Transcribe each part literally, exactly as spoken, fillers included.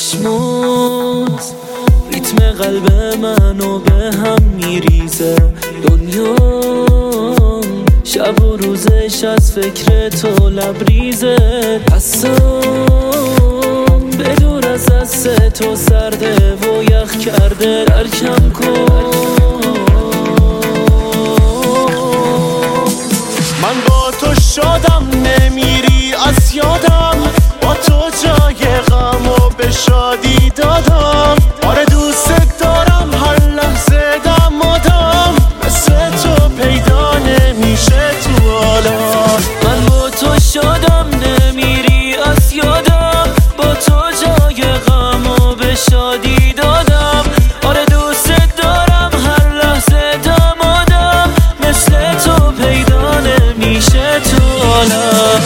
چشمات ریتم قلب منو به هم میریزه. دنیا شب و روزش از فکر تو لبریزه. دستام به دور از دست تو سرده و یخ کرده. درکم کن من با تو شدم نمیری از یادم. با تو جای غم و به شادی دادم. آره دوست دارم هر لحظه دم و دم. مثل تو پیدا نمیشه تو عالم. من با تو شدم نمیری از یادم. با تو جای غم و به شادی دادم. آره دوست دارم هر لحظه دم و دم. مثل تو پیدا نمیشه تو عالم.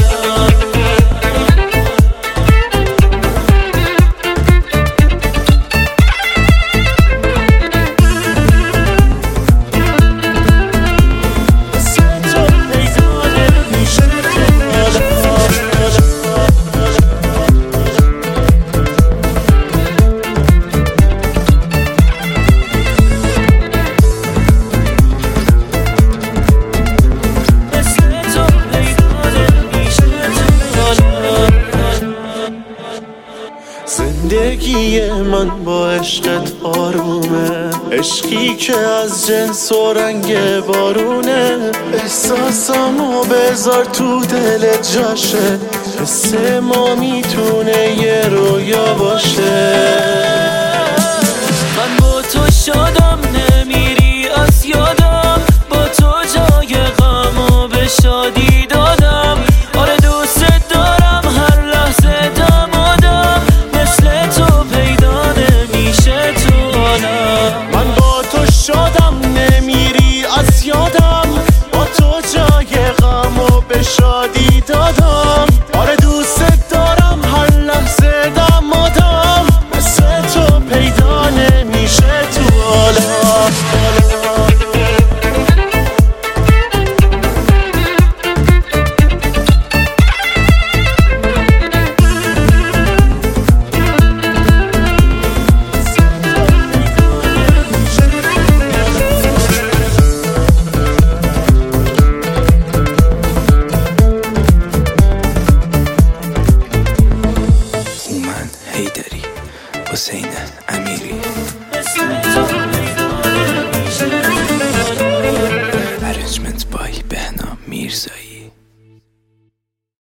زندگی من با عشقت آرومه. عشقی که از جنس و رنگ بارونه. احساسمو بذار تو دل جاشه. حس ما میتونه یه رویا باشه. من با تو شدم نمیری از یادم. با تو جای غم و به شادی دادم.